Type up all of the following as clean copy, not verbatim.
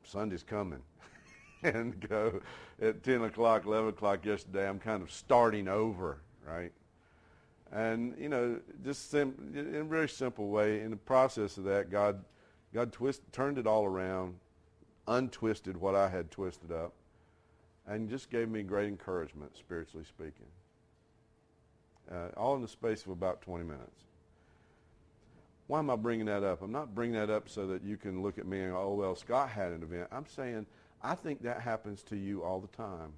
Sunday's coming. And go at 10 o'clock, 11 o'clock yesterday, I'm kind of starting over, right? And, just in a very simple way, in the process of that, God turned it all around, untwisted what I had twisted up, and just gave me great encouragement, spiritually speaking. All in the space of about 20 minutes. Why am I bringing that up? I'm not bringing that up so that you can look at me and go, oh, well, Scott had an event. I'm saying I think that happens to you all the time.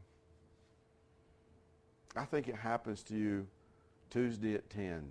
I think it happens to you Tuesday at 10,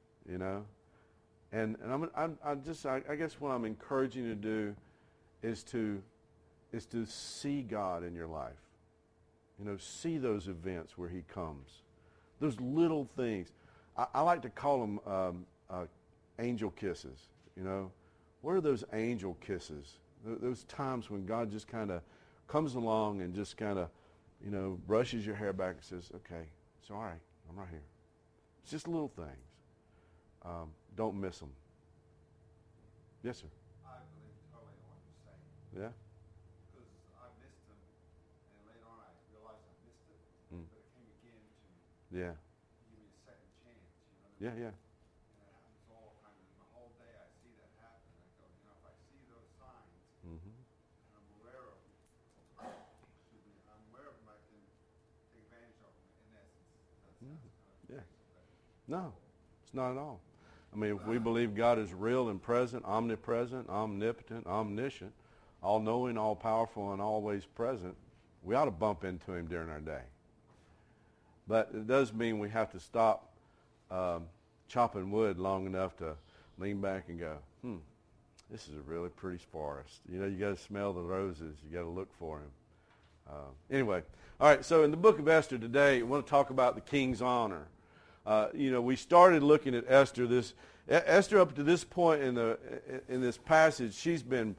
And I guess what I'm encouraging you to do is to see God in your life. See those events where he comes. Those little things. I like to call them angel kisses, What are those angel kisses? Those times when God just kind of comes along and just kind of, brushes your hair back and says, okay, it's all right. I'm right here. It's just little things. Don't miss them. Yes, sir. I believe totally in what you're saying. Yeah? Because I missed them, and later on I realized I missed it, but it came again to Yeah. give me a second chance, Yeah, yeah. And it happens all the time. And the whole day I see that happen. I go, if I see those signs, Mm-hmm. and I'm aware of them, I'm aware of them, I can take advantage of them. In essence, that sounds kind of Yeah. No, it's not at all. I mean, if we believe God is real and present, omnipresent, omnipotent, omniscient, all-knowing, all-powerful, and always present, we ought to bump into him during our day. But it does mean we have to stop chopping wood long enough to lean back and go, this is a really pretty forest. You got to smell the roses. You got to look for him. Anyway, all right, so in the book of Esther today, I want to talk about the king's honor. We started looking at Esther. Esther, up to this point in this passage, she's been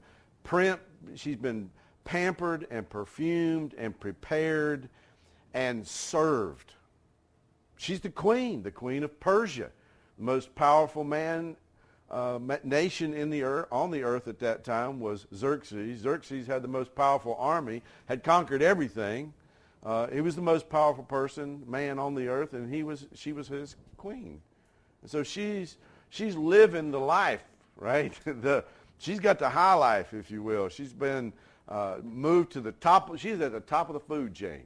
pampered and perfumed and prepared and served. She's the queen of Persia, the most powerful nation on the earth at that time was Xerxes. Xerxes had the most powerful army, had conquered everything. He was the most powerful man on the earth, and she was his queen. And so she's living the life, right? She's got the high life, if you will. She's been moved to the top. She's at the top of the food chain.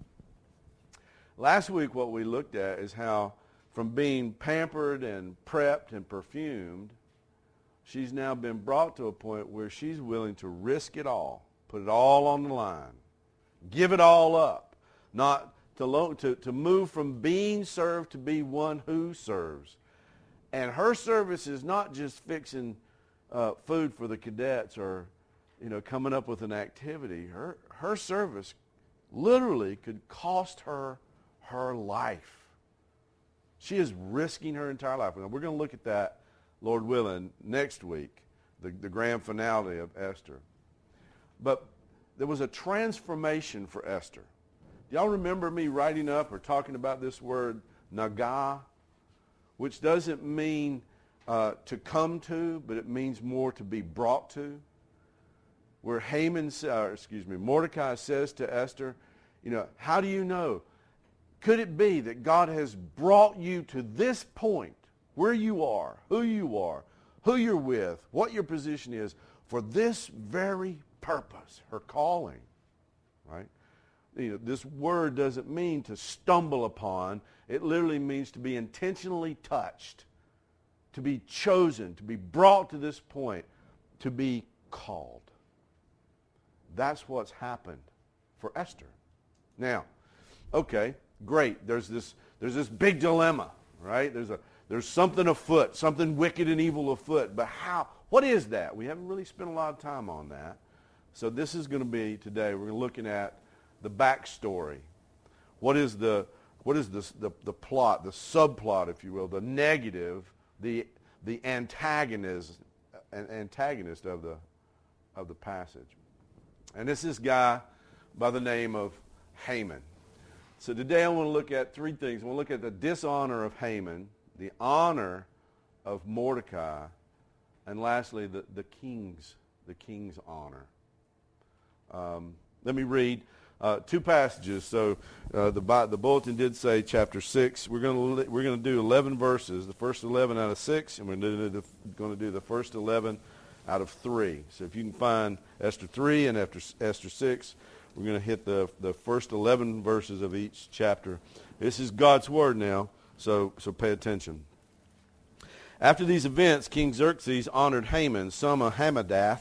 Last week, what we looked at is how from being pampered and prepped and perfumed, she's now been brought to a point where she's willing to risk it all, put it all on the line, give it all up, not to move from being served to be one who serves. And her service is not just fixing food for the cadets or, coming up with an activity. Her service literally could cost her life. She is risking her entire life. Now, we're going to look at that, Lord willing, next week, the grand finale of Esther. But there was a transformation for Esther. Do y'all remember me writing up or talking about this word, nagah, which doesn't mean to come to, but it means more to be brought to? Where Mordecai says to Esther, how do you know? Could it be that God has brought you to this point, where you are, who you're with, what your position is, for this very purpose, her calling, right? This word doesn't mean to stumble upon. It literally means to be intentionally touched, to be chosen, to be brought to this point, to be called. That's what's happened for Esther. Now, okay, great. There's this big dilemma, right? There's something afoot, something wicked and evil afoot. But how? What is that? We haven't really spent a lot of time on that. So this is going to be today. We're looking at the backstory. What is the plot, the subplot, if you will, the negative, the antagonist of the passage. And it's this guy by the name of Haman. So today I want to look at three things. I want to look at the dishonor of Haman, the honor of Mordecai, and lastly the king's honor. Let me read two passages. So the bulletin did say chapter 6. We're going to do 11 verses, the first 11 out of 6, and we're going to do the first 11 out of 3. So if you can find Esther 3 and Esther 6, we're going to hit the first 11 verses of each chapter. This is God's word now, so pay attention. After these events, King Xerxes honored Haman, son of Hammedatha,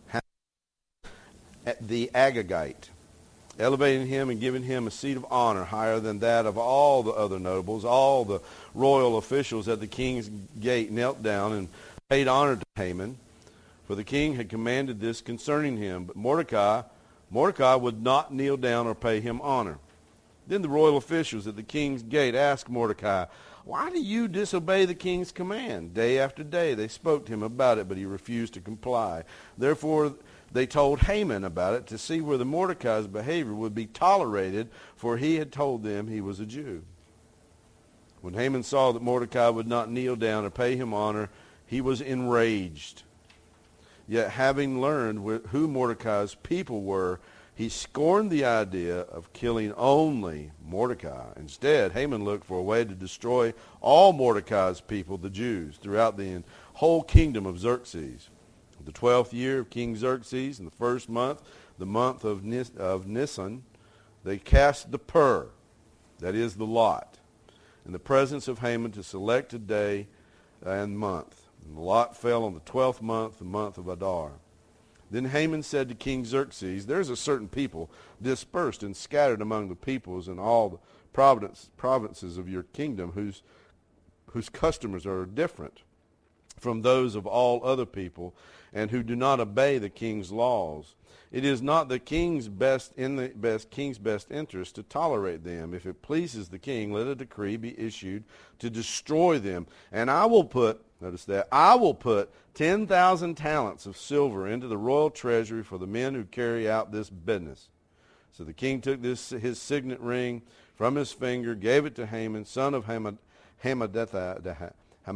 the Agagite, elevating him and giving him a seat of honor higher than that of all the other nobles. All the royal officials at the king's gate knelt down and paid honor to Haman, for the king had commanded this concerning him. But Mordecai would not kneel down or pay him honor. Then the royal officials at the king's gate asked Mordecai, "Why do you disobey the king's command?" Day after day they spoke to him about it, but he refused to comply. Therefore they told Haman about it to see whether Mordecai's behavior would be tolerated, for he had told them he was a Jew. When Haman saw that Mordecai would not kneel down or pay him honor, he was enraged. Yet having learned who Mordecai's people were, he scorned the idea of killing only Mordecai. Instead, Haman looked for a way to destroy all Mordecai's people, the Jews, throughout the whole kingdom of Xerxes. The 12th year of King Xerxes, in the first month, the month of Nisan, they cast the pur, that is the lot, in the presence of Haman to select a day and month. And the lot fell on the 12th month, the month of Adar. Then Haman said to King Xerxes, "There is a certain people dispersed and scattered among the peoples in all the provinces of your kingdom whose customs are different from those of all other people, and who do not obey the king's laws. It is not the king's best interest to tolerate them. If it pleases the king, let a decree be issued to destroy them, and I will put 10,000 talents of silver into the royal treasury for the men who carry out this business." So the king took his signet ring from his finger, gave it to Haman, son of Hammedatha,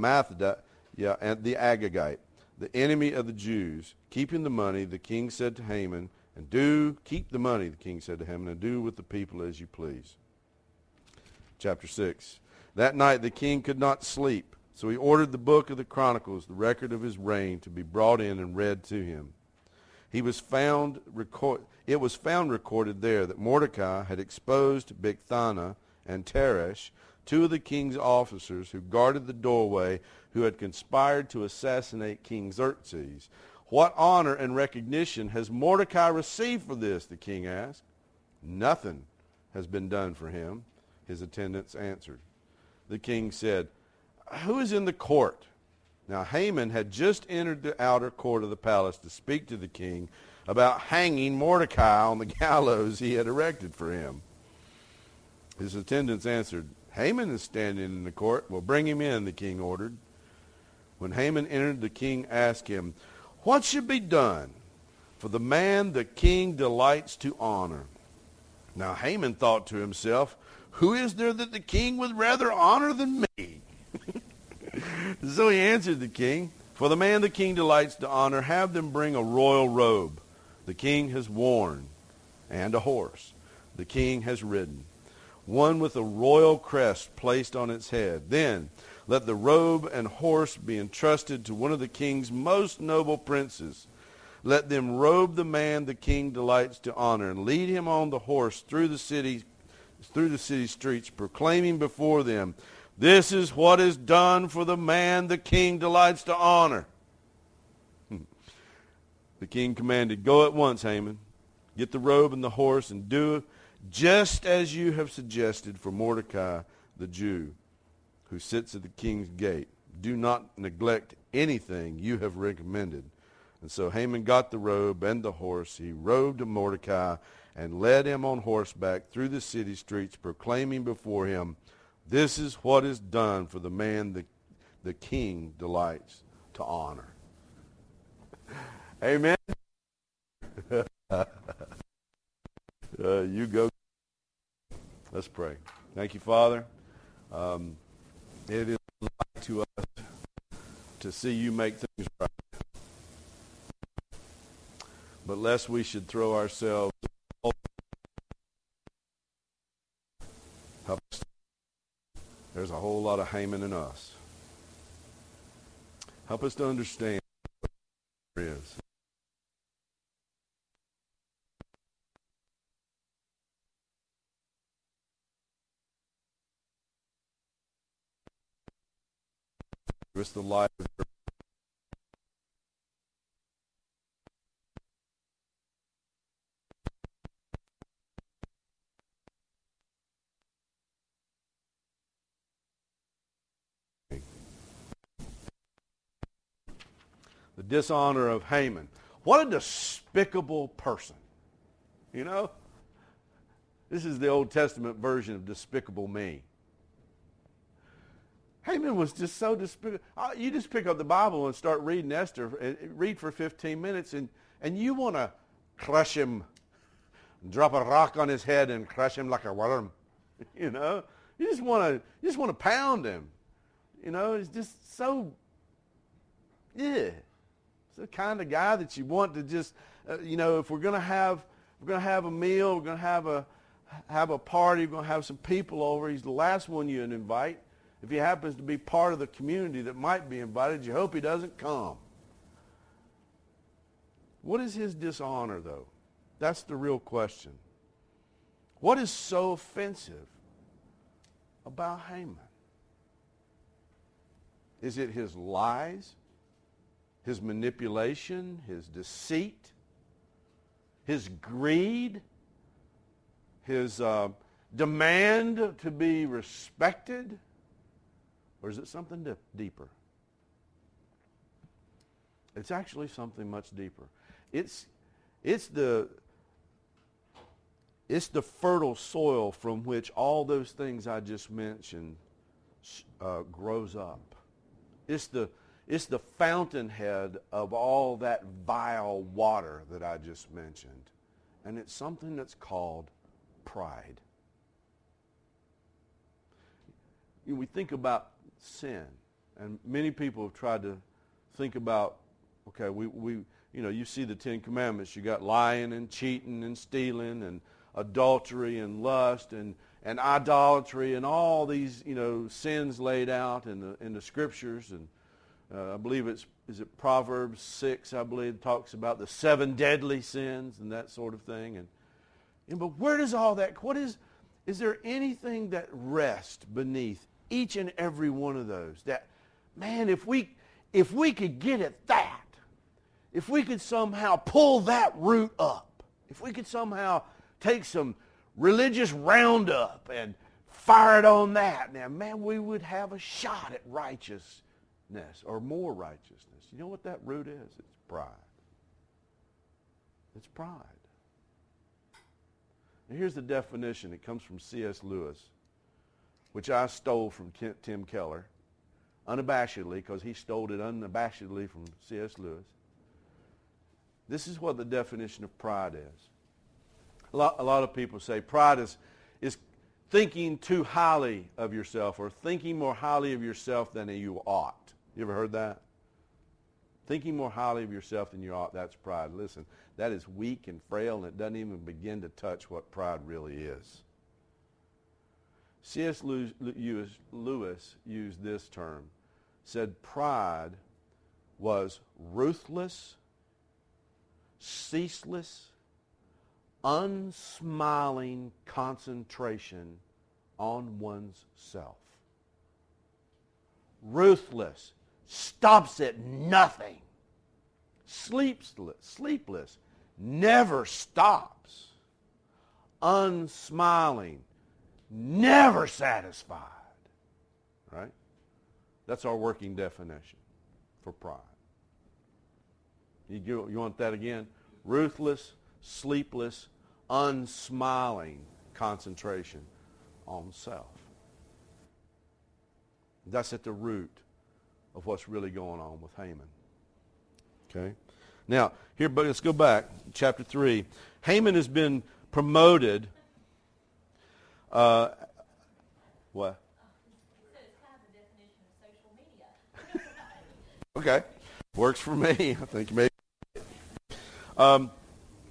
and the Agagite, the enemy of the Jews. Keeping the money, the king said to Haman, and do with the people as you please. Chapter 6. That night the king could not sleep, so he ordered the book of the Chronicles, the record of his reign, to be brought in and read to him. It was found recorded there that Mordecai had exposed Bigthana and Teresh, two of the king's officers who guarded the doorway, who had conspired to assassinate King Xerxes. "What honor and recognition has Mordecai received for this?" the king asked. "Nothing has been done for him," his attendants answered. The king said, "Who is in the court?" Now Haman had just entered the outer court of the palace to speak to the king about hanging Mordecai on the gallows he had erected for him. His attendants answered, "Haman is standing in the court." "Well, bring him in," the king ordered. When Haman entered, the king asked him, "What should be done for the man the king delights to honor?" Now Haman thought to himself, "Who is there that the king would rather honor than me?" So he answered the king, "For the man the king delights to honor, have them bring a royal robe the king has worn, and a horse the king has ridden, one with a royal crest placed on its head. Then let the robe and horse be entrusted to one of the king's most noble princes. Let them robe the man the king delights to honor, and lead him on the horse through the city streets, proclaiming before them, 'This is what is done for the man the king delights to honor.'" The king commanded, "Go at once, Haman. Get the robe and the horse, and do just as you have suggested for Mordecai the Jew, who sits at the king's gate. Do not neglect anything you have recommended." And so Haman got the robe and the horse. He robed Mordecai and led him on horseback through the city streets, proclaiming before him, "This is what is done for the man the king delights to honor." Amen. You go. Let's pray. Thank you, Father. It is like to us to see you make things right. But lest we should throw ourselves. There's a whole lot of Haman in us. Help us to understand what there is. Give us the light of your the dishonor of Haman. What a despicable person. You know? This is the Old Testament version of Despicable Me. Haman was just so despicable. You just pick up the Bible and start reading Esther, and read for 15 minutes, and you want to crush him, drop a rock on his head and crush him like a worm. You know? You just want to pound him. You know, it's just so, yeah. It's the kind of guy that you want to just, if we're going to have a meal, we're going to have a party, we're going to have some people over, he's the last one you'd invite. If he happens to be part of the community that might be invited, you hope he doesn't come. What is his dishonor, though? That's the real question. What is so offensive about Haman? Is it his lies, his manipulation, his deceit, his greed, his demand to be respected? Or is it something deeper? It's actually something much deeper. It's the fertile soil from which all those things I just mentioned grows up. It's the fountainhead of all that vile water that I just mentioned. And it's something that's called pride. We think about sin, and many people have tried to think about, okay, you see the Ten Commandments. You got lying and cheating and stealing and adultery and lust and idolatry and all these, sins laid out in the scriptures. And I believe is it Proverbs 6, I believe, talks about the 7 deadly sins and that sort of thing. But where does all that, is there anything that rests beneath each and every one of those? That, man, if we could get at that, if we could somehow pull that root up, if we could somehow take some religious roundup and fire it on that, now, man, we would have a shot at righteousness or more righteousness. You know what that root is? It's pride. It's pride. And here's the definition. It comes from C.S. Lewis, which I stole from Tim Keller, unabashedly, because he stole it unabashedly from C.S. Lewis. This is what the definition of pride is. A lot of people say pride is thinking too highly of yourself, or thinking more highly of yourself than you ought. You ever heard that? Thinking more highly of yourself than you ought, that's pride. Listen, that is weak and frail, and it doesn't even begin to touch what pride really is. C.S. Lewis used this term, said pride was ruthless, ceaseless, unsmiling concentration on one's self. Ruthless, stops at nothing. Sleepless, never stops. Unsmiling, never satisfied. Right? That's our working definition for pride. You want that again? Ruthless, sleepless, unsmiling concentration on self. That's at the root of what's really going on with Haman. Okay? Now, here, but let's go back. Chapter 3. Haman has been promoted. What? It's kind of the definition of social media. Okay. Works for me. I think maybe.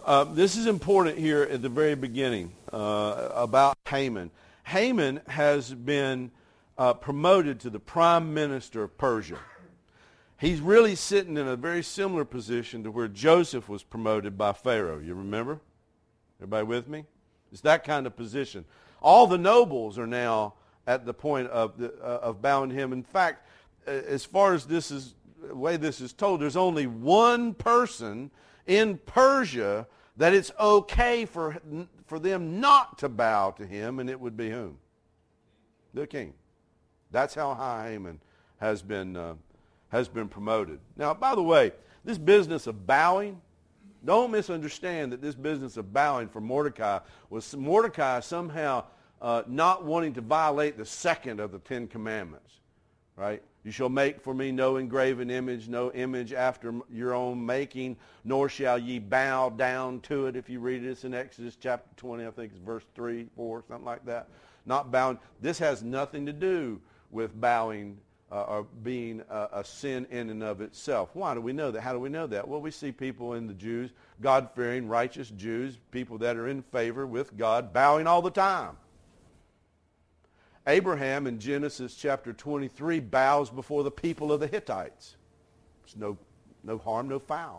This is important here at the very beginning about Haman. Haman has been promoted to the prime minister of Persia. He's really sitting in a very similar position to where Joseph was promoted by Pharaoh. You remember? Everybody with me? It's that kind of position. All the nobles are now at the point of bowing to him. In fact, as far as the way this is told, there's only one person in Persia that it's okay for them not to bow to him, and it would be whom? The king. That's how high Haman has been promoted. Now, by the way, this business of bowing, don't misunderstand that this business of bowing for Mordecai was Mordecai somehow not wanting to violate the second of the Ten Commandments, right? You shall make for me no engraven image, no image after your own making, nor shall ye bow down to it. If you read it, it's in Exodus chapter 20, I think it's verse 3, 4, something like that. Not bowing. This has nothing to do with bowing or being a sin in and of itself. Why do we know that? How do we know that? Well, we see people in the Jews, God-fearing, righteous Jews, people that are in favor with God, bowing all the time. Abraham in Genesis chapter 23 bows before the people of the Hittites. There's no harm, no foul.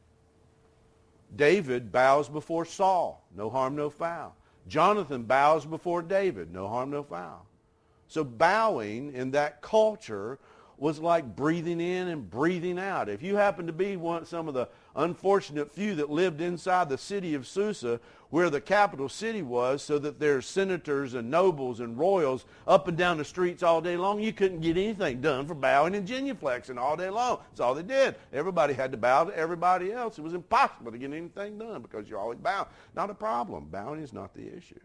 David bows before Saul. No harm, no foul. Jonathan bows before David. No harm, no foul. So bowing in that culture was like breathing in and breathing out. If you happen to be some of the unfortunate few that lived inside the city of Susa, where the capital city was, so that there's senators and nobles and royals up and down the streets all day long, you couldn't get anything done for bowing and genuflexing all day long. That's all they did. Everybody had to bow to everybody else. It was impossible to get anything done because you're always bowing. Not a problem. Bowing is not the issue.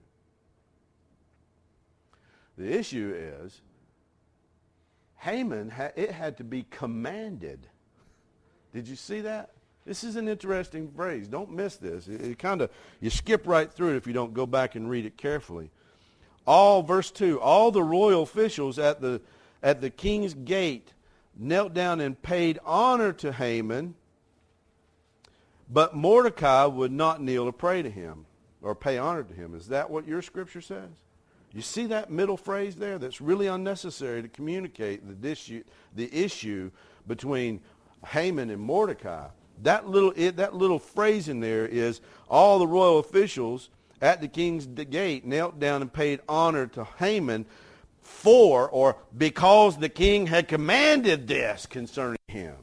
The issue is Haman, it had to be commanded. Did you see that? This is an interesting phrase. Don't miss this. You skip right through it if you don't go back and read it carefully. Verse 2, all the royal officials at the king's gate knelt down and paid honor to Haman, but Mordecai would not kneel or pray to him or pay honor to him. Is that what your scripture says? You see that middle phrase there? That's really unnecessary to communicate the issue between Haman and Mordecai. That little phrase in there is all the royal officials at the king's gate knelt down and paid honor to Haman because the king had commanded this concerning him.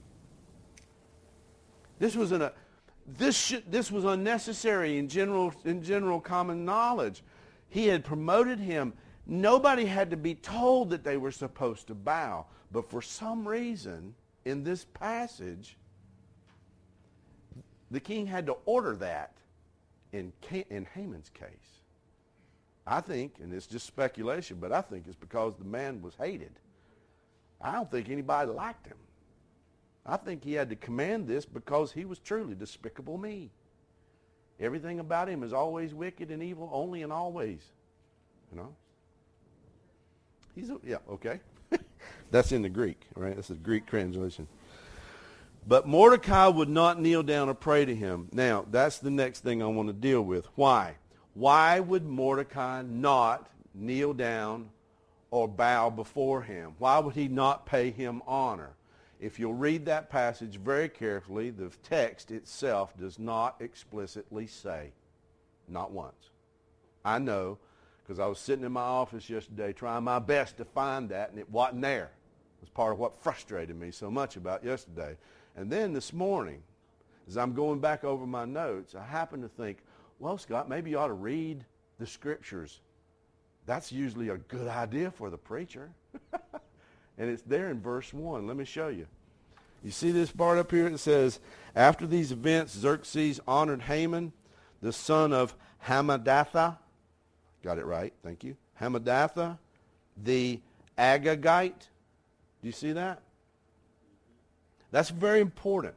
This was unnecessary in general common knowledge. He had promoted him. Nobody had to be told that they were supposed to bow. But for some reason, in this passage, the king had to order that in Haman's case. I think, and it's just speculation, but I think it's because the man was hated. I don't think anybody liked him. I think he had to command this because he was truly despicable me. Everything about him is always wicked and evil, only and always. You know? Okay. That's in the Greek, right? That's a Greek translation. But Mordecai would not kneel down or pray to him. Now, that's the next thing I want to deal with. Why? Why would Mordecai not kneel down or bow before him? Why would he not pay him honor? If you'll read that passage very carefully, the text itself does not explicitly say. Not once. I know, because I was sitting in my office yesterday trying my best to find that, and it wasn't there. It was part of what frustrated me so much about yesterday. And then this morning, as I'm going back over my notes, I happened to think, well, Scott, maybe you ought to read the scriptures. That's usually a good idea for the preacher. And it's there in verse 1. Let me show you. You see this part up here? It says, after these events, Xerxes honored Haman, the son of Hammedatha. Got it right. Thank you. Hammedatha, the Agagite. Do you see that? That's very important.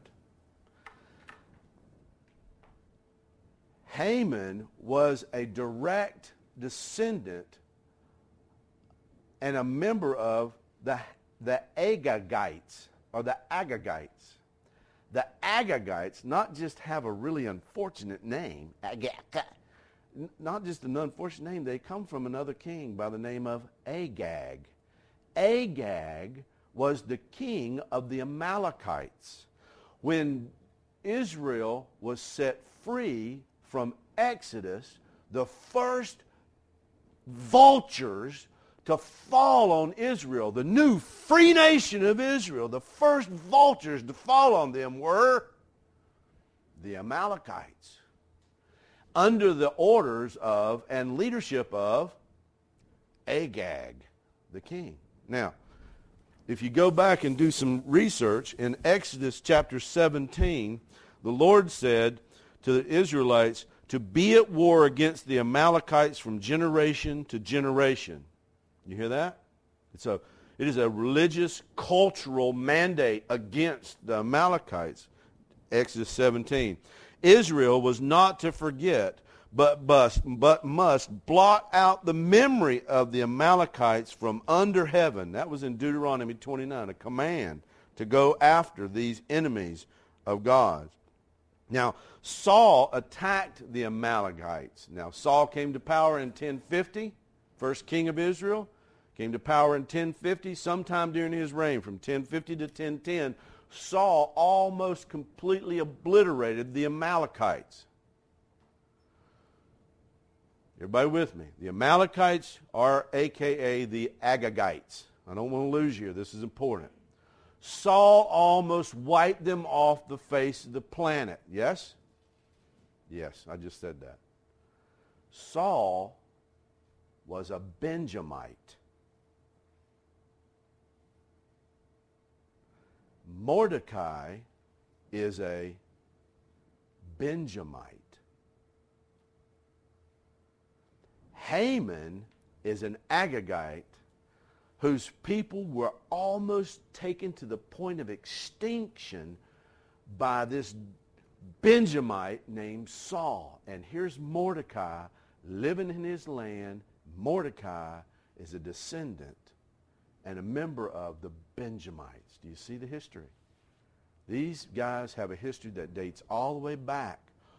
Haman was a direct descendant and a member of the Agagites, or the Agagites. the Agagites not just have a really unfortunate name, not just an unfortunate name, they come from another king by the name of Agag. Agag was the king of the Amalekites. When Israel was set free from Exodus, the first vultures to fall on Israel, the new free nation of Israel, the first vultures to fall on them were the Amalekites, under the orders of and leadership of Agag, the king. Now, if you go back and do some research, in Exodus chapter 17, the Lord said to the Israelites to be at war against the Amalekites from generation to generation. You hear that? It is a religious, cultural mandate against the Amalekites. Exodus 17. Israel was not to forget, but must blot out the memory of the Amalekites from under heaven. That was in Deuteronomy 29, a command to go after these enemies of God. Now, Saul attacked the Amalekites. Now, Saul came to power in 1050, first king of Israel. Came to power in 1050, sometime during his reign, from 1050 to 1010, Saul almost completely obliterated the Amalekites. Everybody with me? The Amalekites are a.k.a. the Agagites. I don't want to lose you here. This is important. Saul almost wiped them off the face of the planet. Yes? Yes, I just said that. Saul was a Benjamite. Mordecai is a Benjamite. Haman is an Agagite whose people were almost taken to the point of extinction by this Benjamite named Saul. And here's Mordecai living in his land. Mordecai is a descendant and a member of the Benjamites. Do you see the history? These guys have a history that dates all the way back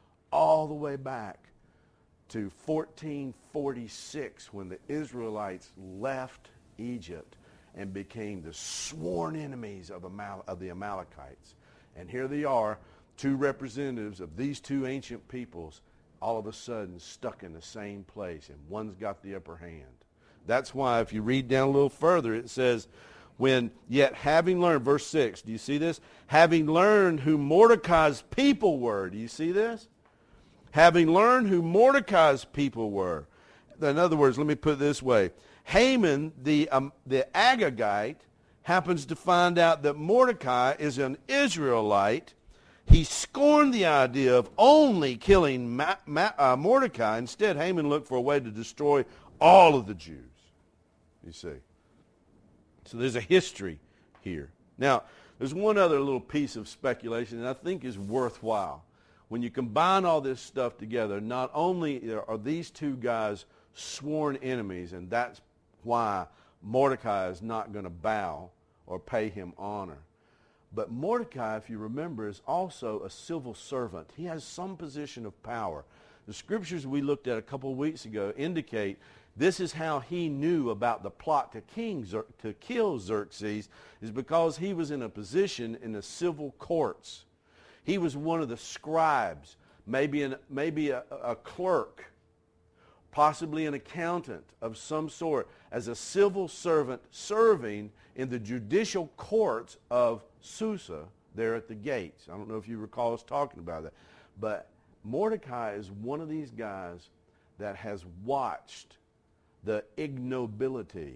to 1446, when the Israelites left Egypt and became the sworn enemies of the Amalekites. And here they are, two representatives of these two ancient peoples, all of a sudden stuck in the same place, and one's got the upper hand. That's why if you read down a little further, it says, when yet having learned, verse 6, do you see this? Having learned who Mordecai's people were. Do you see this? Having learned who Mordecai's people were. In other words, let me put it this way. Haman, the Agagite, happens to find out that Mordecai is an Israelite. He scorned the idea of only killing Mordecai. Instead, Haman looked for a way to destroy all of the Jews. You see. So there's a history here. Now, there's one other little piece of speculation that I think is worthwhile. When you combine all this stuff together, not only are these two guys sworn enemies, and that's why Mordecai is not going to bow or pay him honor. But Mordecai, if you remember, is also a civil servant. He has some position of power. The scriptures we looked at a couple of weeks ago indicate this is how he knew about the plot to kill Xerxes, is because he was in a position in the civil courts. He was one of the scribes, maybe a clerk, possibly an accountant of some sort, as a civil servant serving in the judicial courts of Susa there at the gates. I don't know if you recall us talking about that. But Mordecai is one of these guys that has watched the ignobility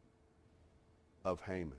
of Haman.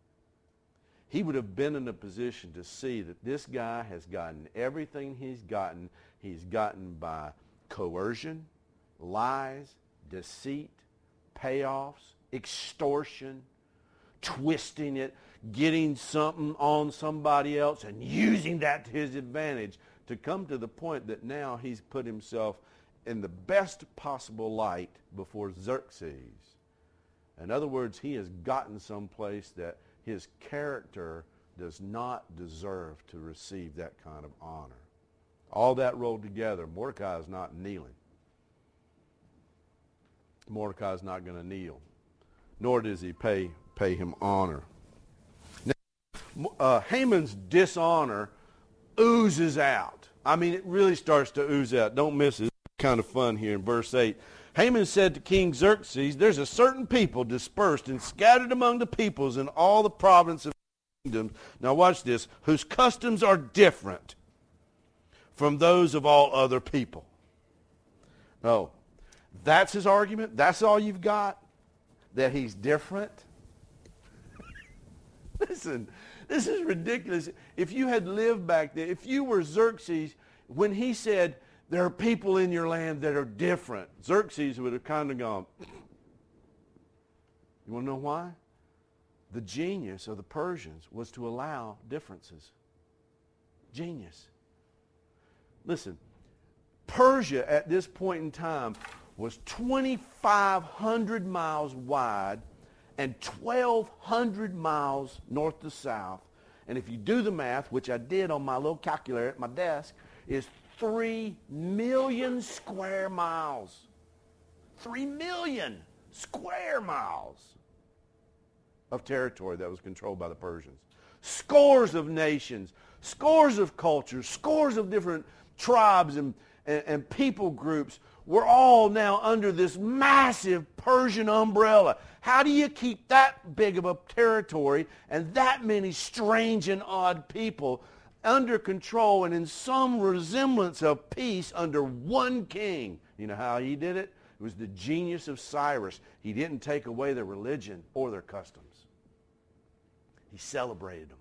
He would have been in a position to see that this guy has gotten everything he's gotten by coercion, lies, deceit, payoffs, extortion, twisting it, getting something on somebody else and using that to his advantage, to come to the point that now he's put himself in the best possible light before Xerxes. In other words, he has gotten someplace that his character does not deserve to receive that kind of honor. All that rolled together, Mordecai is not kneeling. Mordecai is not going to kneel, nor does he pay him honor. Now, Haman's dishonor oozes out. I mean, it really starts to ooze out. Don't miss it. It's kind of fun here in verse 8. Haman said to King Xerxes, there's a certain people dispersed and scattered among the peoples in all the province of the kingdom. Now watch this. Whose customs are different from those of all other people. Oh, that's his argument? That's all you've got? That he's different? Listen, this is ridiculous. If you had lived back then, if you were Xerxes, when he said, there are people in your land that are different, Xerxes would have kind of gone, you want to know why? The genius of the Persians was to allow differences. Genius. Listen, Persia at this point in time was 2,500 miles wide and 1,200 miles north to south. And if you do the math, which I did on my little calculator at my desk, is 3 million square miles. 3 million square miles of territory that was controlled by the Persians. Scores of nations, scores of cultures, scores of different tribes and people groups were all now under this massive Persian umbrella. How do you keep that big of a territory and that many strange and odd people under control and in some resemblance of peace under one king? You know how he did it? It was the genius of Cyrus. He didn't take away their religion or their customs. He celebrated them.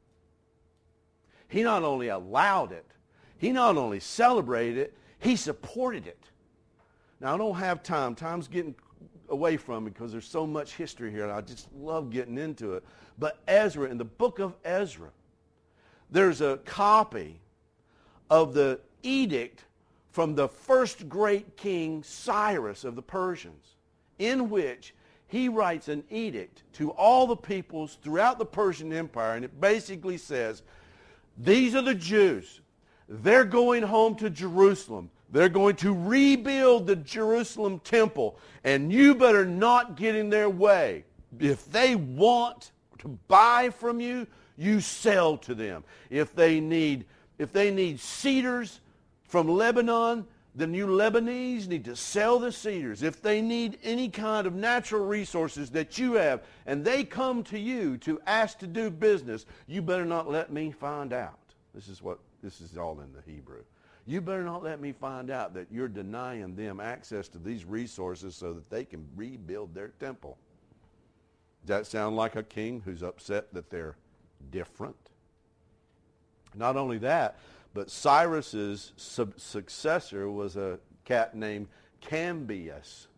He not only allowed it, he not only celebrated it, he supported it. Now, I don't have time. Time's getting away from me because there's so much history here, and I just love getting into it. But Ezra, in the book of Ezra, there's a copy of the edict from the first great king, Cyrus of the Persians, in which he writes an edict to all the peoples throughout the Persian Empire, and it basically says, these are the Jews. They're going home to Jerusalem. They're going to rebuild the Jerusalem temple, and you better not get in their way. If they want to buy from you, you sell to them. If they need cedars from Lebanon, then you Lebanese need to sell the cedars. If they need any kind of natural resources that you have, and they come to you to ask to do business, you better not let me find out. This is all in the Hebrew. You better not let me find out that you're denying them access to these resources so that they can rebuild their temple. Does that sound like a king who's upset that they're different? Not only that, but Cyrus's successor was a cat named Cambyses.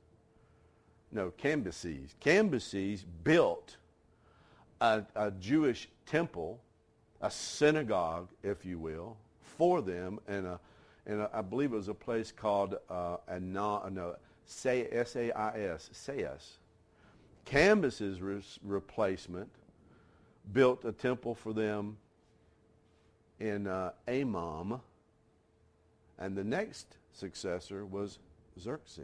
Cambyses built a Jewish temple, a synagogue, if you will, for them, and I believe it was a place called Sais. Cambyses' replacement built a temple for them in Amman, and the next successor was Xerxes.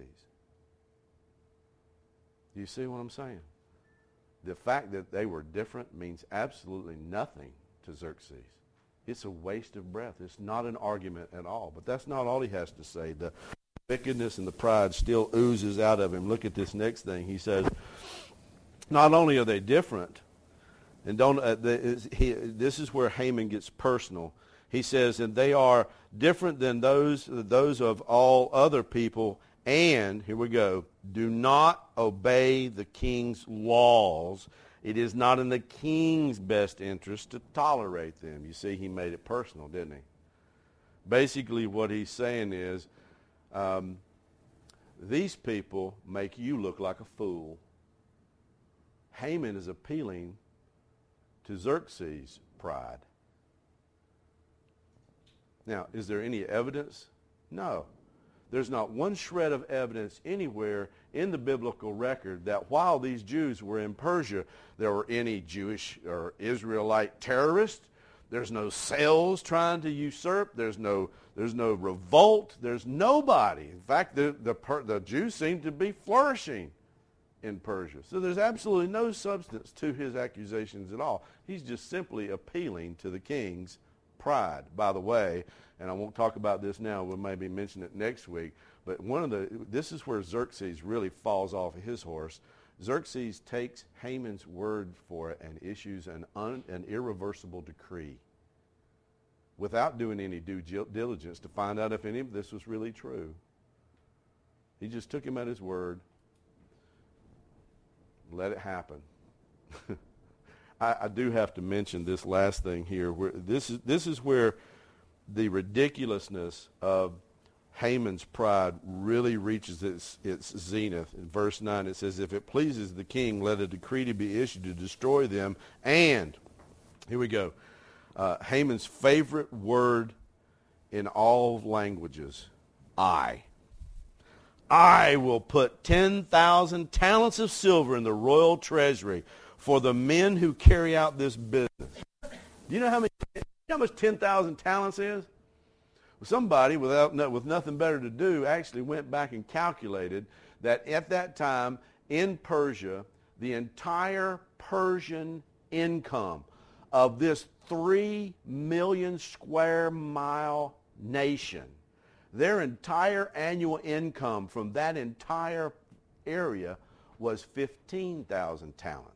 Do you see what I'm saying? The fact that they were different means absolutely nothing to Xerxes. It's a waste of breath. It's not an argument at all. But that's not all he has to say. The wickedness and the pride still oozes out of him. Look at this next thing. He says, not only are they different, and this is where Haman gets personal. He says, and they are different than those of all other people, and, here we go, do not obey the king's laws. It is not in the king's best interest to tolerate them. You see, he made it personal, didn't he? Basically, what he's saying is, these people make you look like a fool. Haman is appealing to Xerxes' pride. Now, is there any evidence? No. There's not one shred of evidence anywhere in the biblical record that while these Jews were in Persia, there were any Jewish or Israelite terrorists. There's no cells trying to usurp. There's no revolt. There's nobody. In fact, the Jews seem to be flourishing in Persia. So there's absolutely no substance to his accusations at all. He's just simply appealing to the king's pride. By the way, and I won't talk about this now, we'll maybe mention it next week, but this is where Xerxes really falls off of his horse. Xerxes takes Haman's word for it and issues an irreversible decree without doing any due diligence to find out if any of this was really true. He just took him at his word, let it happen. I do have to mention this last thing here. This is where the ridiculousness of Haman's pride really reaches its zenith. In verse 9 it says, if it pleases the king, let a decree to be issued to destroy them. And, here we go, Haman's favorite word in all languages, I will put 10,000 talents of silver in the royal treasury for the men who carry out this business. Do you know how much 10,000 talents is? Well, somebody with nothing better to do actually went back and calculated that at that time in Persia, the entire Persian income of this 3 million square mile nation, their entire annual income from that entire area was 15,000 talents.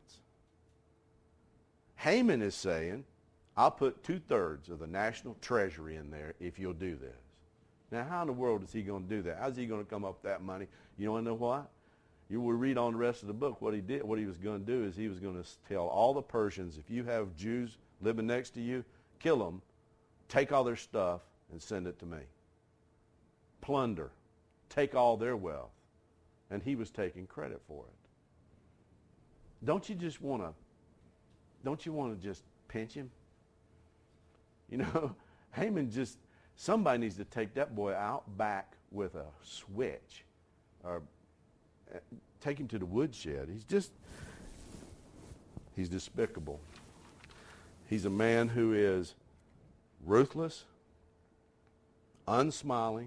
Haman is saying, I'll put 2/3 of the national treasury in there if you'll do this. Now, how in the world is he going to do that? How's he going to come up with that money? You want to know what? You will read on the rest of the book what he did. What he was going to do is he was going to tell all the Persians, if you have Jews living next to you, kill them, take all their stuff, and send it to me. Plunder. Take all their wealth. And he was taking credit for it. Don't you want to just pinch him? You know, Haman somebody needs to take that boy out back with a switch or take him to the woodshed. He's despicable. He's a man who is ruthless, unsmiling,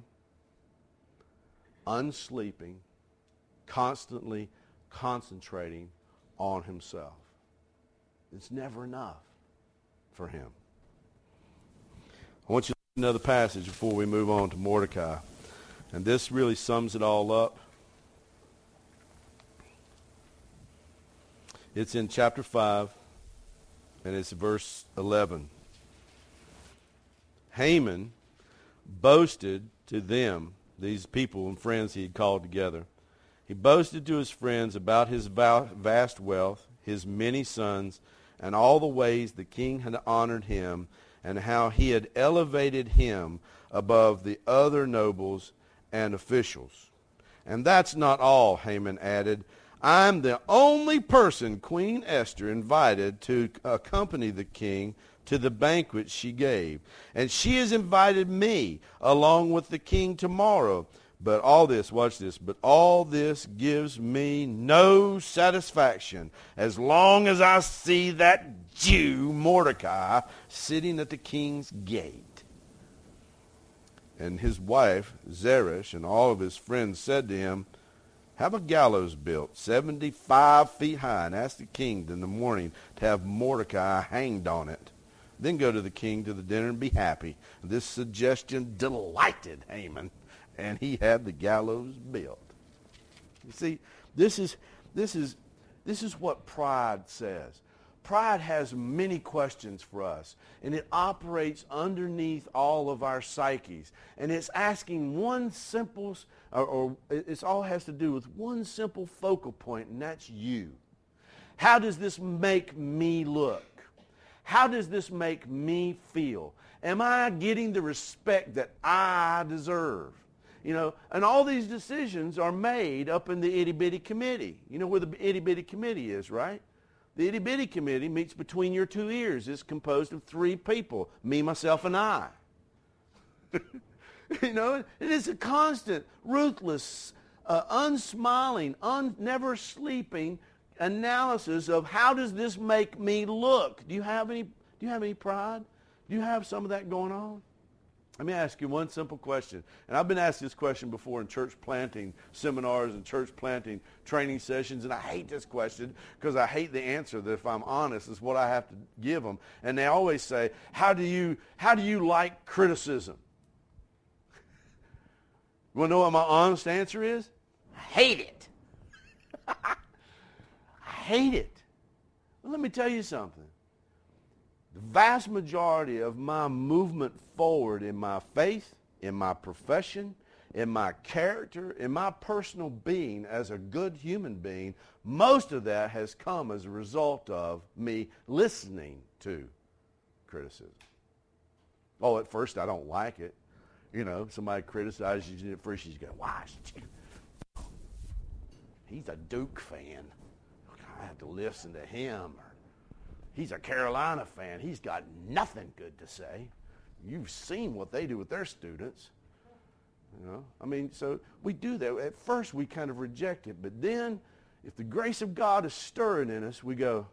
unsleeping, constantly concentrating on himself. It's never enough for him. I want you to look at another passage before we move on to Mordecai. And this really sums it all up. It's in chapter 5, and it's verse 11. Haman boasted to them, these people and friends he had called together. He boasted to his friends about his vast wealth, his many sons, and all the ways the king had honored him, and how he had elevated him above the other nobles and officials. And that's not all, Haman added. I'm the only person Queen Esther invited to accompany the king to the banquet she gave. And she has invited me along with the king tomorrow. But all this, watch this, but all this gives me no satisfaction as long as I see that Jew, Mordecai, sitting at the king's gate. And his wife, Zeresh, and all of his friends said to him, have a gallows built 75 feet high and ask the king in the morning to have Mordecai hanged on it. Then go to the king to the dinner and be happy. This suggestion delighted Haman, and he had the gallows built. You see, this is what pride says. Pride has many questions for us, and it operates underneath all of our psyches. And it's asking one simple, or it all has to do with one simple focal point, and that's you. How does this make me look? How does this make me feel? Am I getting the respect that I deserve? You know, and all these decisions are made up in the itty-bitty committee. You know where the itty-bitty committee is, right? The itty-bitty committee meets between your two ears. It's composed of 3 people, me, myself, and I. You know, it is a constant, ruthless, unsmiling, never sleeping analysis of how does this make me look? Do you have any pride? Do you have some of that going on? Let me ask you one simple question. And I've been asked this question before in church planting seminars and church planting training sessions, and I hate this question because I hate the answer that, if I'm honest, is what I have to give them. And they always say, how do you like criticism? You want to know what my honest answer is? I hate it. I hate it. Well, let me tell you something. The vast majority of my movement forward in my faith, in my profession, in my character, in my personal being as a good human being, most of that has come as a result of me listening to criticism. Oh, at first I don't like it. You know, somebody criticizes you, at first you go, why? He's a Duke fan. I have to listen to him. He's a Carolina fan. He's got nothing good to say. You've seen what they do with their students. You know, I mean, so we do that. At first, we kind of reject it. But then, if the grace of God is stirring in us, we go,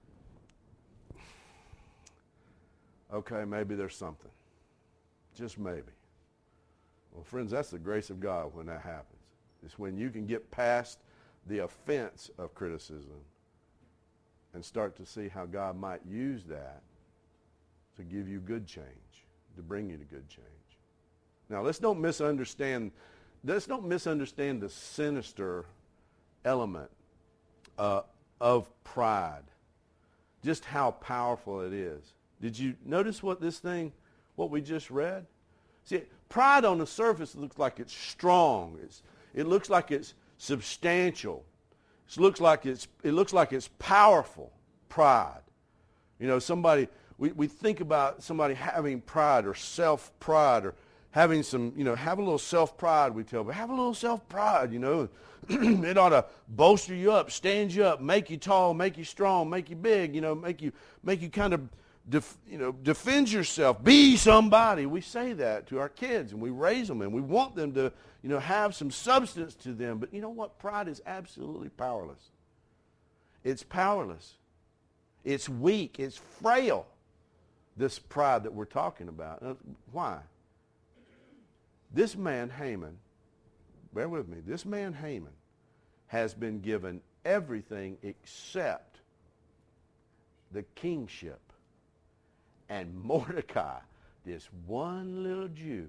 okay, maybe there's something. Just maybe. Well, friends, that's the grace of God when that happens. It's when you can get past the offense of criticism and start to see how God might use that to give you good change, to bring you to good change. Now, let's don't misunderstand the sinister element of pride, just how powerful it is. Did you notice what we just read? See, pride on the surface looks like it's strong. It looks like it's substantial. It looks like it's powerful pride. You know, we think about somebody having pride or self-pride or having some, you know, have a little self-pride, we tell, but have a little self-pride, you know. It ought to bolster you up, stand you up, make you tall, make you strong, make you big, you know, make you kind of, defend yourself, be somebody. We say that to our kids, and we raise them, and we want them to, you know, have some substance to them. But you know what? Pride is absolutely powerless. It's powerless. It's weak. It's frail, this pride that we're talking about. Why? This man, Haman, bear with me, this man, Haman, has been given everything except the kingship. And Mordecai, this one little Jew,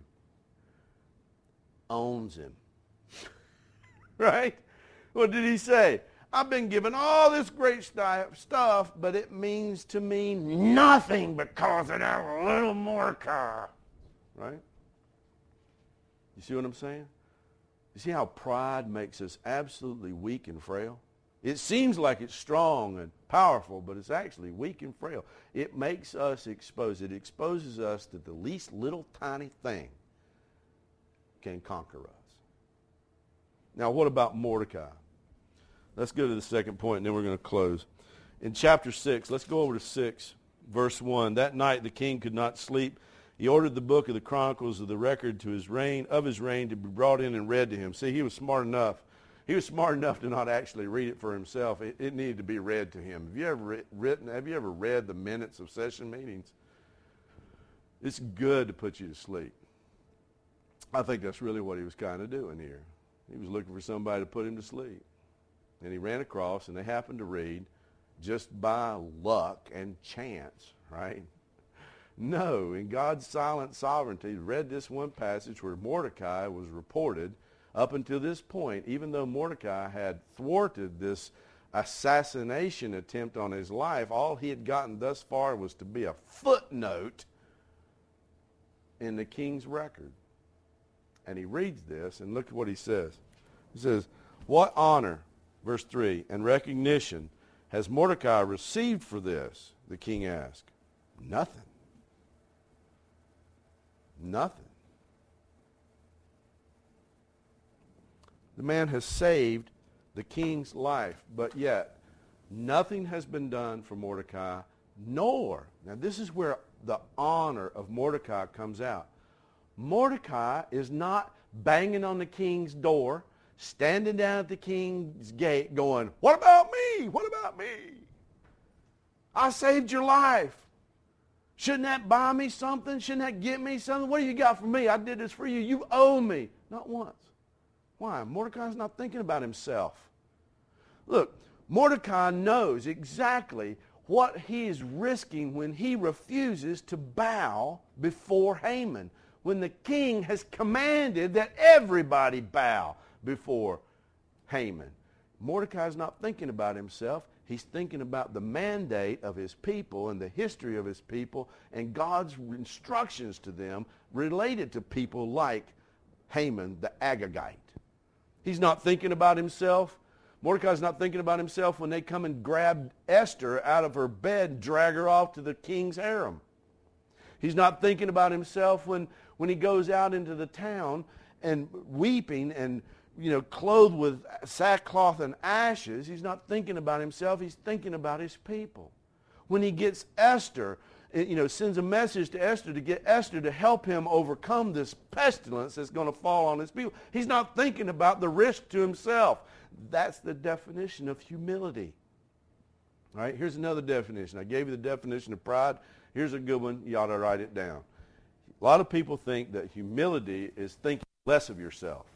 owns him. Right? What did he say? I've been given all this great stuff, but it means to me nothing because of that little Mordecai. Right? You see what I'm saying? You see how pride makes us absolutely weak and frail? It seems like it's strong and powerful, but it's actually weak and frail. It makes us exposed. It exposes us that the least little tiny thing can conquer us. Now, what about Mordecai? Let's go to the second point, and then we're going to close. In chapter 6, let's go over to 6, verse 1. That night the king could not sleep. He ordered the book of the Chronicles of the record of his reign to be brought in and read to him. See, he was smart enough. He was smart enough to not actually read it for himself. It needed to be read to him. Have you ever read the minutes of session meetings? It's good to put you to sleep. I think that's really what he was kind of doing here. He was looking for somebody to put him to sleep. And he ran across, and they happened to read just by luck and chance, right? No, in God's silent sovereignty, he read this one passage where Mordecai was reported. Up until this point, even though Mordecai had thwarted this assassination attempt on his life, all he had gotten thus far was to be a footnote in the king's record. And he reads this, and look at what he says. He says, what honor, verse 3, and recognition has Mordecai received for this? The king asked. Nothing. Nothing. The man has saved the king's life, but yet nothing has been done for Mordecai, nor, now this is where the honor of Mordecai comes out, Mordecai is not banging on the king's door, standing down at the king's gate going, what about me? What about me? I saved your life. Shouldn't that buy me something? Shouldn't that get me something? What do you got for me? I did this for you. You owe me. Not once. Why? Mordecai's not thinking about himself. Look, Mordecai knows exactly what he is risking when he refuses to bow before Haman, when the king has commanded that everybody bow before Haman. Mordecai's not thinking about himself. He's thinking about the mandate of his people and the history of his people and God's instructions to them related to people like Haman the Agagite. He's not thinking about himself. Mordecai's not thinking about himself when they come and grab Esther out of her bed and drag her off to the king's harem. He's not thinking about himself when he goes out into the town and weeping and clothed with sackcloth and ashes. He's not thinking about himself. He's thinking about his people. When he gets Esther, sends a message to Esther to get Esther to help him overcome this pestilence that's going to fall on his people, he's not thinking about the risk to himself. That's the definition of humility. All right, here's another definition. I gave you the definition of pride. Here's a good one. You ought to write it down. A lot of people think that humility is thinking less of yourself.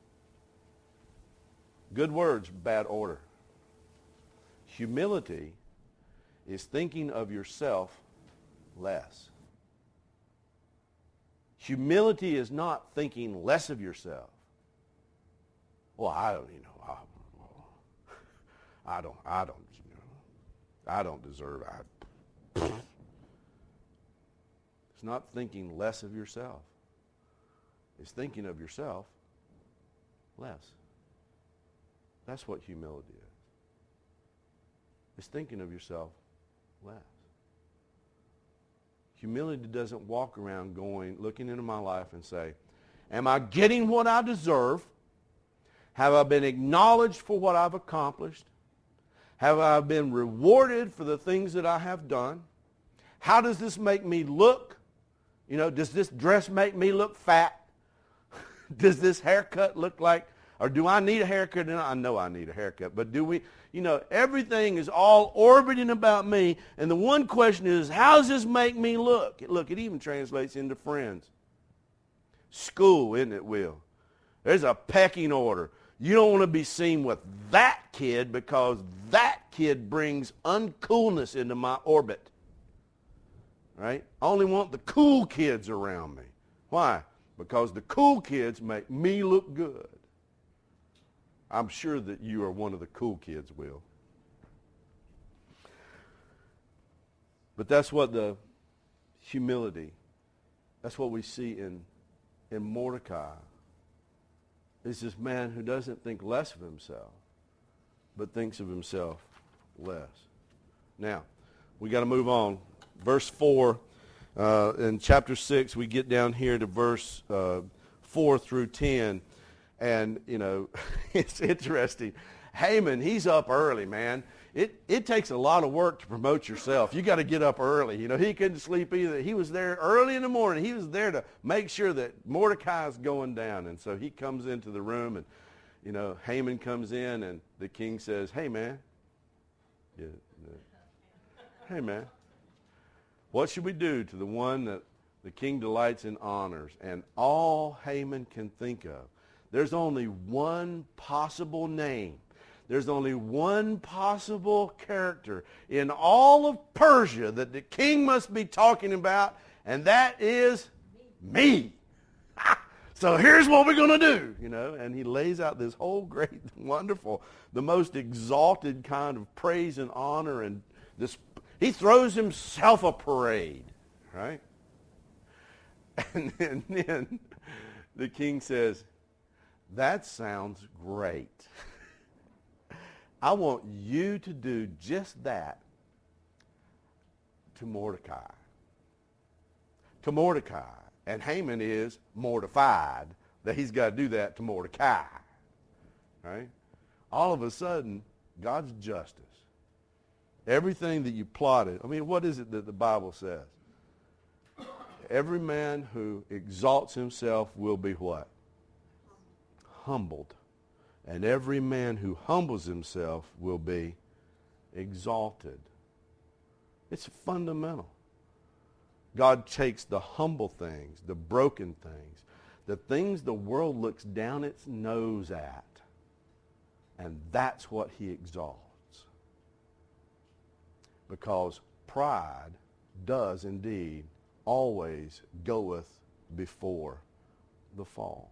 Good words, bad order. Humility is thinking of yourself less. Humility is not thinking less of yourself. Well, I don't deserve it. It's not thinking less of yourself. It's thinking of yourself less. That's what humility is. It's thinking of yourself less. Humility doesn't walk around looking into my life and say, am I getting what I deserve? Have I been acknowledged for what I've accomplished? Have I been rewarded for the things that I have done? How does this make me look? Does this dress make me look fat? Does this haircut look like, or do I need a haircut? I know I need a haircut, but do we, everything is all orbiting about me, and the one question is, how does this make me look? Look, it even translates into friends. School, isn't it, Will? There's a pecking order. You don't want to be seen with that kid because that kid brings uncoolness into my orbit. Right? I only want the cool kids around me. Why? Because the cool kids make me look good. I'm sure that you are one of the cool kids, Will. But that's what the humility, that's what we see in Mordecai. Is this man who doesn't think less of himself, but thinks of himself less. Now, we got to move on. Verse 4, in chapter 6, we get down here to verse 4 through 10. And, it's interesting. Haman, he's up early, man. It takes a lot of work to promote yourself. You got to get up early. He couldn't sleep either. He was there early in the morning. He was there to make sure that Mordecai's going down. And so he comes into the room, and, Haman comes in, and the king says, hey, man. Yeah, hey, man. What should we do to the one that the king delights in honors? And all Haman can think of, there's only one possible name. There's only one possible character in all of Persia that the king must be talking about, and that is me. So here's what we're going to do, and he lays out this whole great, wonderful, the most exalted kind of praise and honor, and this, he throws himself a parade, right? And then the king says, that sounds great. I want you to do just that to Mordecai. To Mordecai. And Haman is mortified that he's got to do that to Mordecai. Right? All of a sudden, God's justice. Everything that you plotted. I mean, what is it that the Bible says? every man who exalts himself will be what? Humbled. And every man who humbles himself will be exalted. It's fundamental. God takes the humble things, the broken things, the things the world looks down its nose at, and that's what he exalts. Because pride does indeed always goeth before the fall.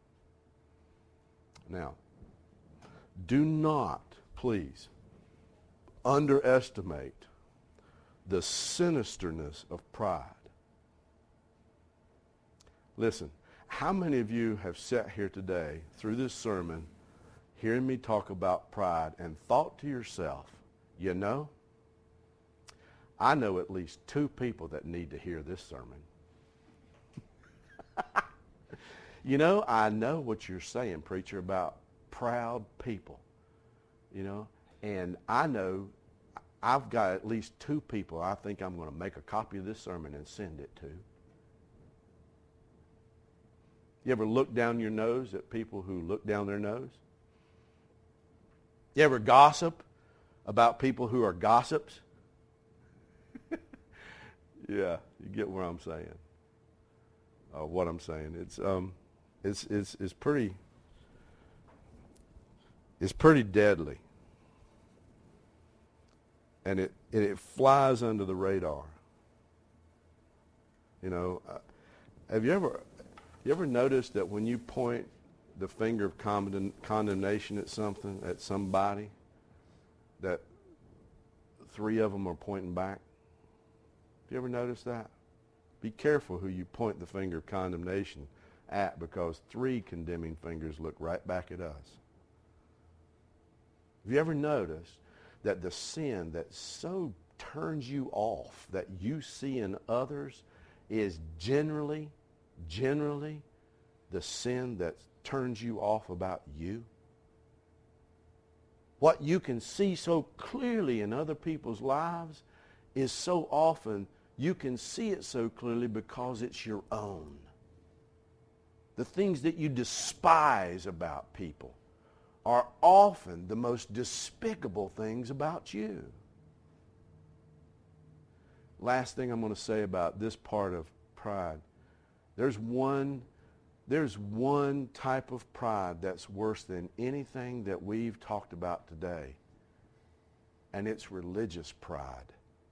Now, do not, please, underestimate the sinisterness of pride. Listen, how many of you have sat here today through this sermon hearing me talk about pride and thought to yourself, you know, I know at least 2 people that need to hear this sermon. You know, I know what you're saying, preacher, about proud people, you know, and I know I've got at least 2 people I think I'm going to make a copy of this sermon and send it to. You ever look down your nose at people who look down their nose? You ever gossip about people who are gossips? Yeah, you get what I'm saying. What I'm saying. It's pretty deadly. And it flies under the radar. You know, have you ever noticed that when you point the finger of condemnation at somebody, that 3 of them are pointing back? Have you ever noticed that? Be careful who you point the finger of condemnation at, because 3 condemning fingers look right back at us. Have you ever noticed that the sin that so turns you off that you see in others is generally the sin that turns you off about you? What you can see so clearly in other people's lives is so often you can see it so clearly because it's your own. The things that you despise about people are often the most despicable things about you. Last thing I'm going to say about this part of pride. There's one type of pride that's worse than anything that we've talked about today, and it's religious pride.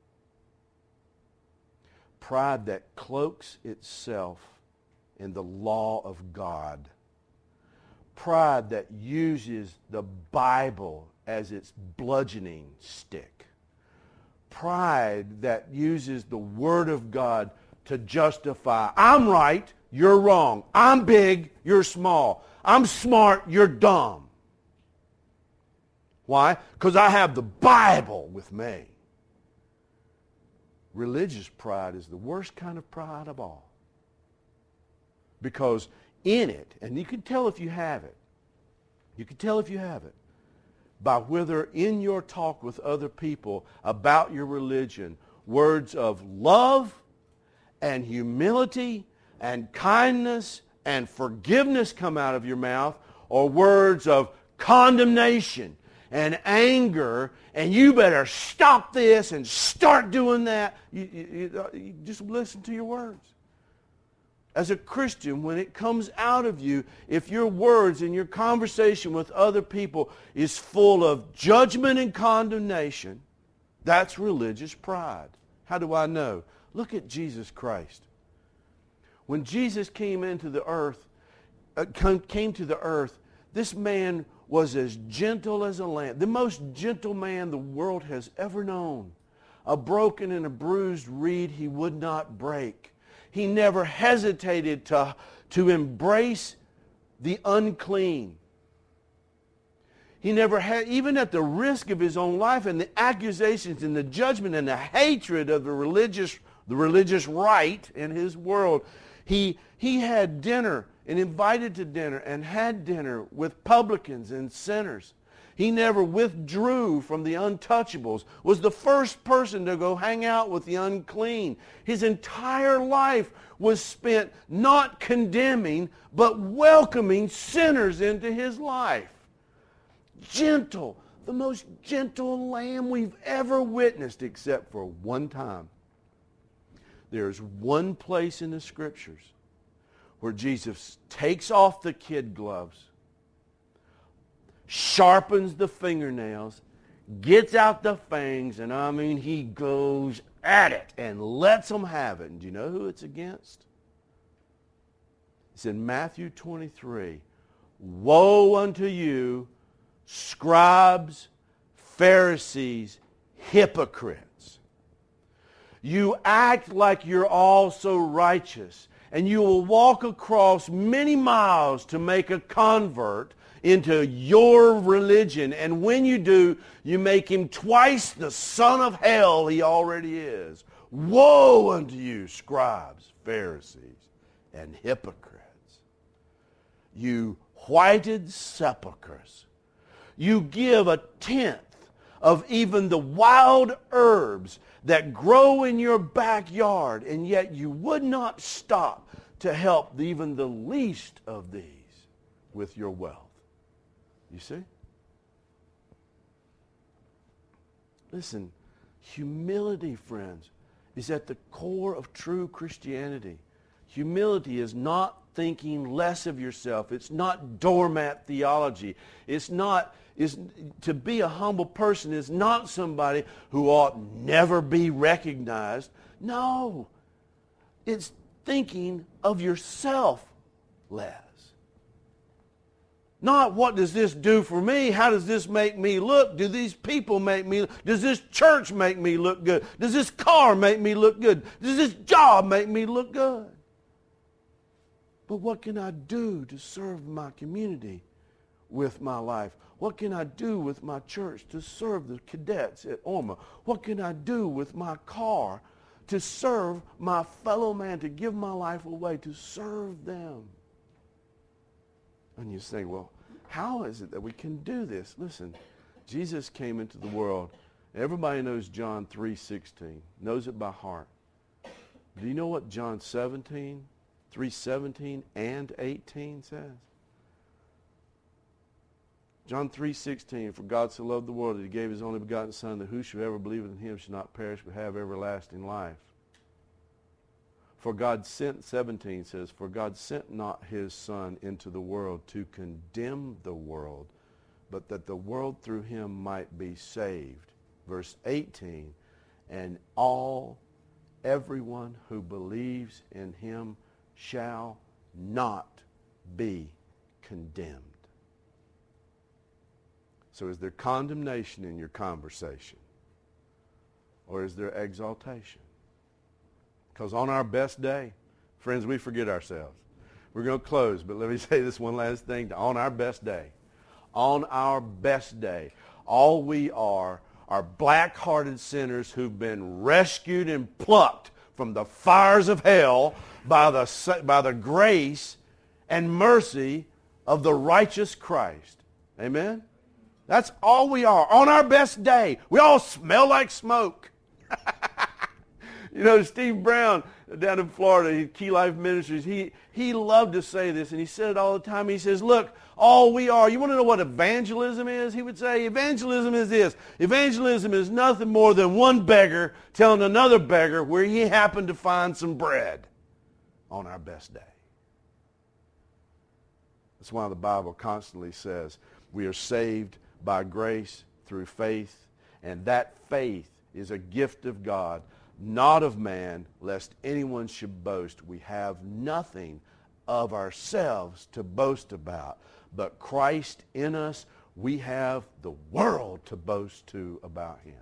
Pride that cloaks itself in the law of God. Pride that uses the Bible as its bludgeoning stick. Pride that uses the Word of God to justify, I'm right, you're wrong. I'm big, you're small. I'm smart, you're dumb. Why? Because I have the Bible with me. Religious pride is the worst kind of pride of all. Because in it, and you can tell if you have it, by whether in your talk with other people about your religion, words of love and humility and kindness and forgiveness come out of your mouth, or words of condemnation and anger, and you better stop this and start doing that. You just listen to your words. As a Christian, when it comes out of you, if your words and your conversation with other people is full of judgment and condemnation, that's religious pride. How do I know? Look at Jesus Christ. When Jesus came to the earth, this man was as gentle as a lamb, the most gentle man the world has ever known. A broken and a bruised reed he would not break. He never hesitated to embrace the unclean. He never had, even at the risk of his own life and the accusations and the judgment and the hatred of the religious right in his world, he had dinner and invited to dinner and had dinner with publicans and sinners. He never withdrew from the untouchables, was the first person to go hang out with the unclean. His entire life was spent not condemning, but welcoming sinners into his life. Gentle, the most gentle lamb we've ever witnessed, except for one time. There's one place in the Scriptures where Jesus takes off the kid gloves, sharpens the fingernails, gets out the fangs, and I mean he goes at it and lets them have it. And do you know who it's against? It's in Matthew 23. Woe unto you, scribes, Pharisees, hypocrites. You act like you're all so righteous, and you will walk across many miles to make a convert into your religion. And when you do, you make him twice the son of hell he already is. Woe unto you, scribes, Pharisees, and hypocrites. You whited sepulchres. You give a tenth of even the wild herbs that grow in your backyard, and yet you would not stop to help even the least of these with your wealth. You see? Listen, humility, friends, is at the core of true Christianity. Humility is not thinking less of yourself. It's not doormat theology. To be a humble person is not somebody who ought never be recognized. No. It's thinking of yourself less. Not what does this do for me? How does this make me look? Do these people make me look? Does this church make me look good? Does this car make me look good? Does this job make me look good? But what can I do to serve my community with my life? What can I do with my church to serve the cadets at Orma? What can I do with my car to serve my fellow man, to give my life away, to serve them? And you say, well, how is it that we can do this? Listen, Jesus came into the world. Everybody knows John 3:16, knows it by heart. Do you know what John 3:17 and 18 says? John 3:16, for God so loved the world that he gave his only begotten Son, that whosoever believeth in him should not perish but have everlasting life. For God sent, 17 says, for God sent not his Son into the world to condemn the world, but that the world through him might be saved. Verse 18, and everyone who believes in him shall not be condemned. So is there condemnation in your conversation? Or is there exaltation? Because on our best day, friends, we forget ourselves. We're going to close, but let me say this one last thing. On our best day, all we are black-hearted sinners who've been rescued and plucked from the fires of hell by the grace and mercy of the righteous Christ. Amen? That's all we are. On our best day, we all smell like smoke. You know, Steve Brown down in Florida, Key Life Ministries, he loved to say this, and he said it all the time. He says, look, all we are, you want to know what evangelism is? He would say, evangelism is this. Evangelism is nothing more than one beggar telling another beggar where he happened to find some bread on our best day. That's why the Bible constantly says we are saved by grace through faith, and that faith is a gift of God, not of man, lest anyone should boast. We have nothing of ourselves to boast about, but Christ in us, we have the world to boast to about him.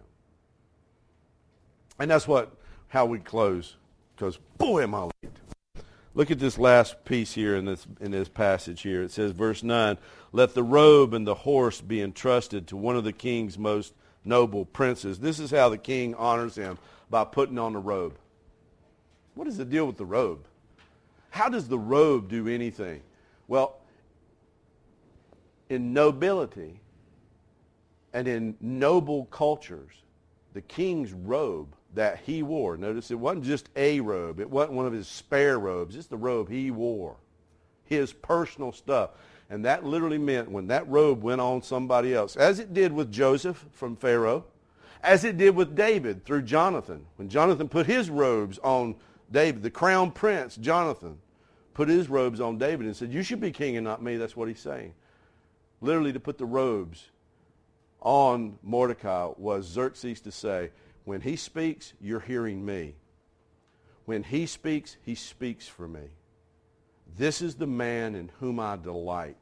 And that's how we close, because boy am I late. Look at this last piece here in this passage here. It says, verse 9, let the robe and the horse be entrusted to one of the king's most noble princes. This is how the king honors him, by putting on the robe. What is the deal with the robe? How does the robe do anything? Well, in nobility, And in noble cultures, the king's robe that he wore, notice it wasn't just a robe. It wasn't one of his spare robes. It's the robe he wore, his personal stuff. And that literally meant when that robe went on somebody else, as it did with Joseph from Pharaoh, as it did with David through Jonathan. When Jonathan put his robes on David, the crown prince, Jonathan, put his robes on David and said, you should be king and not me. That's what he's saying. Literally to put the robes on Mordecai was Xerxes to say, when he speaks, you're hearing me. When he speaks for me. This is the man in whom I delight.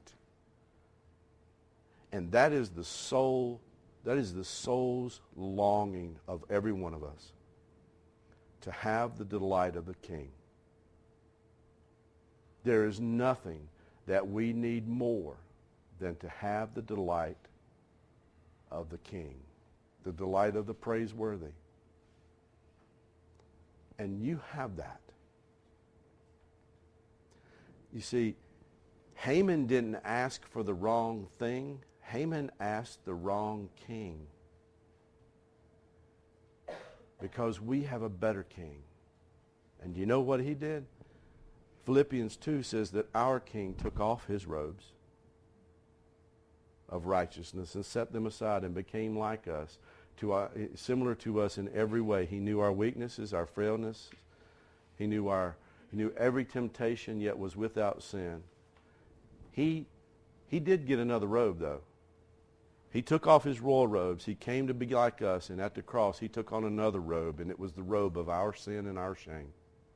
And that is the soul's longing of every one of us, to have the delight of the King. There is nothing that we need more than to have the delight of the King, the delight of the praiseworthy. And you have that. You see, Haman didn't ask for the wrong thing. Haman asked the wrong king. Because we have a better king. And you know what he did? Philippians 2 says that our king took off his robes of righteousness and set them aside and became like us, similar to us in every way. He knew our weaknesses, our frailness. He knew every temptation, yet was without sin. He did get another robe, though. He took off his royal robes. He came to be like us, and at the cross he took on another robe, and it was the robe of our sin and our shame.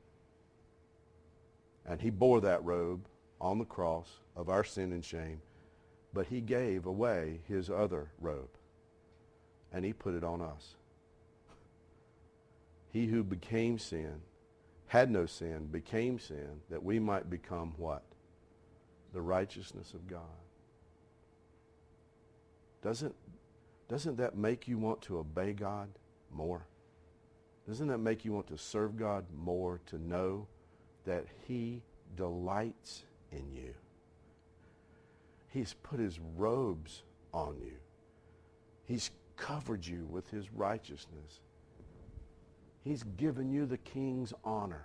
And he bore that robe on the cross of our sin and shame, but he gave away his other robe, and he put it on us. He who became sin, had no sin, became sin, that we might become what? The righteousness of God. Doesn't that make you want to obey God more? Doesn't that make you want to serve God more, to know that he delights in you? He's put his robes on you. He's covered you with his righteousness. He's given you the king's honor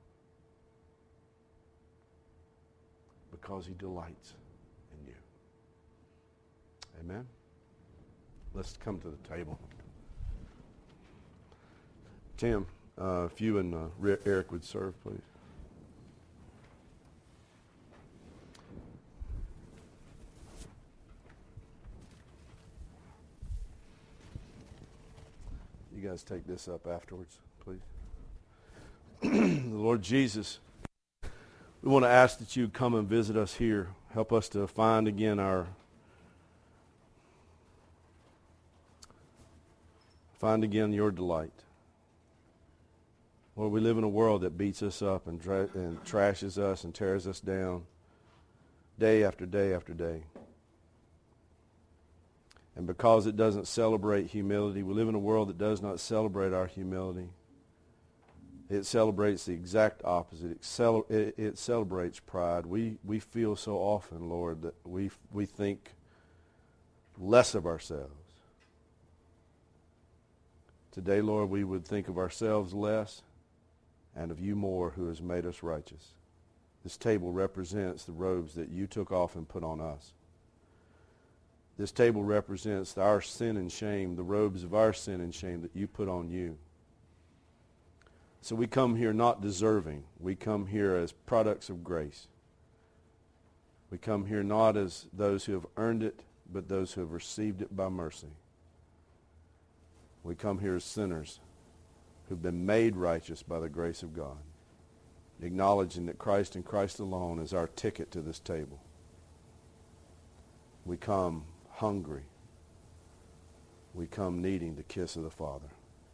because he delights in you. Amen? Let's come to the table. Tim, if you and Eric would serve, please. You guys take this up afterwards, please. Lord Jesus, we want to ask that you come and visit us here. Help us to find again your delight. Lord, we live in a world that beats us up and trashes us and tears us down day after day after day. And because it doesn't celebrate humility, we live in a world that does not celebrate our humility. It celebrates the exact opposite. It celebrates pride. We feel so often, Lord, that we think less of ourselves. Today, Lord, we would think of ourselves less and of you more, who has made us righteous. This table represents the robes that you took off and put on us. This table represents our sin and shame, the robes of our sin and shame that you put on you. So we come here not deserving. We come here as products of grace. We come here not as those who have earned it, but those who have received it by mercy. We come here as sinners who've been made righteous by the grace of God, acknowledging that Christ and Christ alone is our ticket to this table. We come hungry. We come needing the kiss of the Father.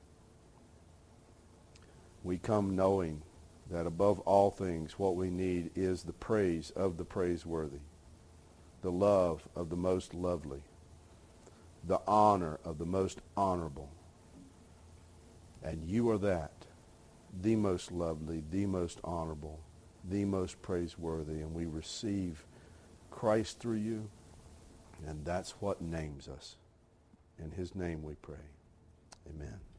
We come knowing that above all things what we need is the praise of the praiseworthy, the love of the most lovely, the honor of the most honorable. And you are that, the most lovely, the most honorable, the most praiseworthy, and we receive Christ through you. And that's what names us. In his name we pray. Amen.